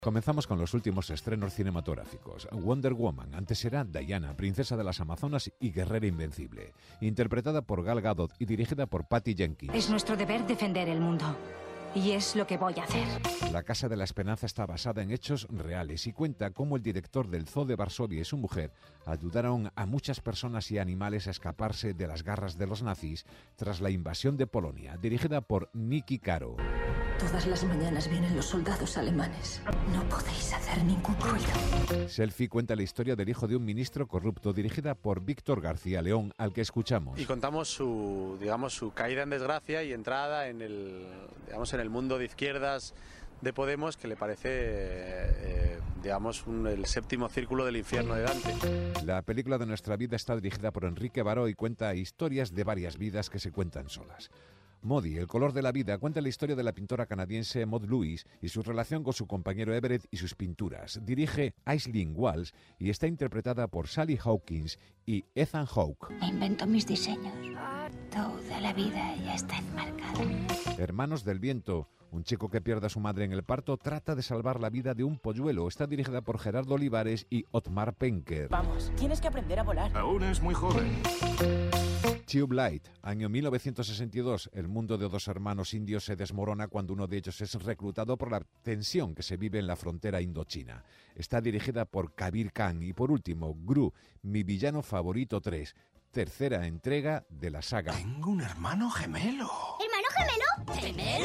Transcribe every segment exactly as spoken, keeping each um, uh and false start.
Comenzamos con los últimos estrenos cinematográficos. Wonder Woman, antes será Diana, princesa de las Amazonas y guerrera invencible. Interpretada por Gal Gadot y dirigida por Patty Jenkins. Es nuestro deber defender el mundo. Y es lo que voy a hacer. La Casa de la Esperanza está basada en hechos reales y cuenta cómo el director del Zoo de Varsovia y su mujer ayudaron a muchas personas y animales a escaparse de las garras de los nazis tras la invasión de Polonia. Dirigida por Niki Caro. Todas las mañanas vienen los soldados alemanes. No podéis hacer ningún ruido. Selfie cuenta la historia del hijo de un ministro corrupto, dirigida por Víctor García León, al que escuchamos. Y contamos su, digamos, su caída en desgracia y entrada en el, digamos, en el mundo de izquierdas de Podemos, que le parece, eh, digamos, un, el séptimo círculo del infierno de Dante. La película de nuestra vida está dirigida por Enrique Baró y cuenta historias de varias vidas que se cuentan solas. Modi, el color de la vida, cuenta la historia de la pintora canadiense Maud Lewis y su relación con su compañero Everett y sus pinturas. Dirige Aisling Walsh y está interpretada por Sally Hawkins y Ethan Hawke. Me invento mis diseños. Toda la vida ya está enmarcada. Hermanos del viento. Un chico que pierde a su madre en el parto trata de salvar la vida de un polluelo. Está dirigida por Gerardo Olivares y Otmar Penker. Vamos, tienes que aprender a volar. Aún es muy joven. Tube Light, año mil novecientos sesenta y dos. El mundo de dos hermanos indios se desmorona cuando uno de ellos es reclutado por la tensión que se vive en la frontera indochina. Está dirigida por Kabir Khan. Y por último, Gru, mi villano favorito tres. Tercera entrega de la saga. Tengo un hermano gemelo. ¿Hermano gemelo? ¿Gemelo?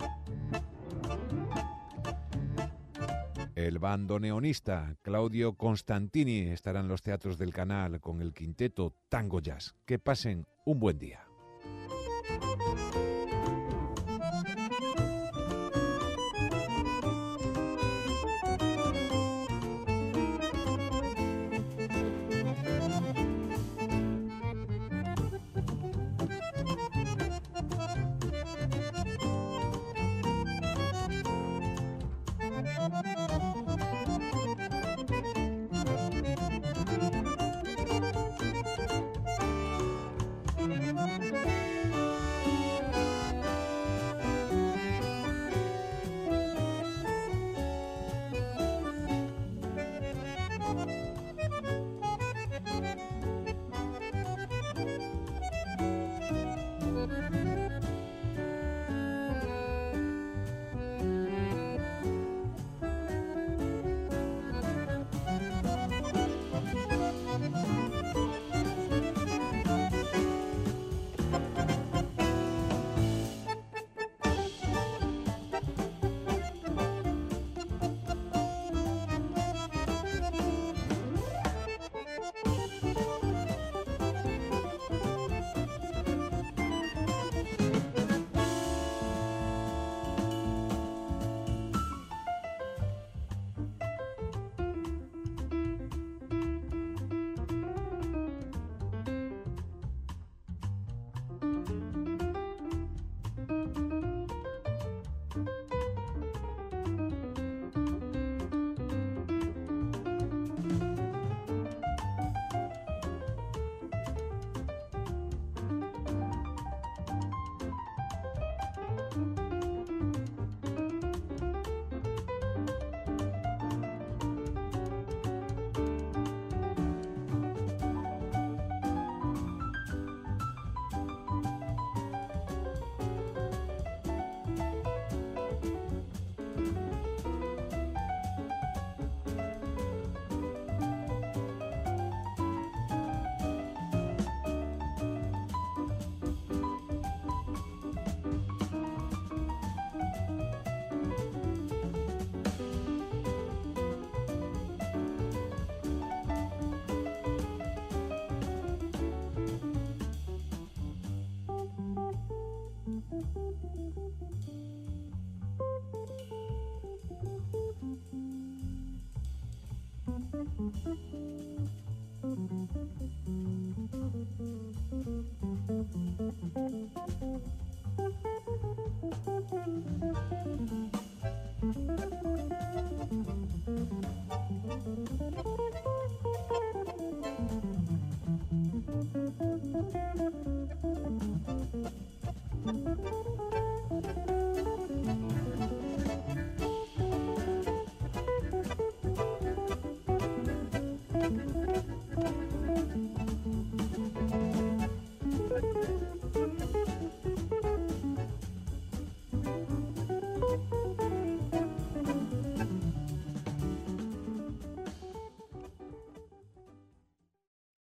El bandoneonista Claudio Constantini estará en los teatros del Canal con el quinteto Tango Jazz. Que pasen un buen día. Thank you.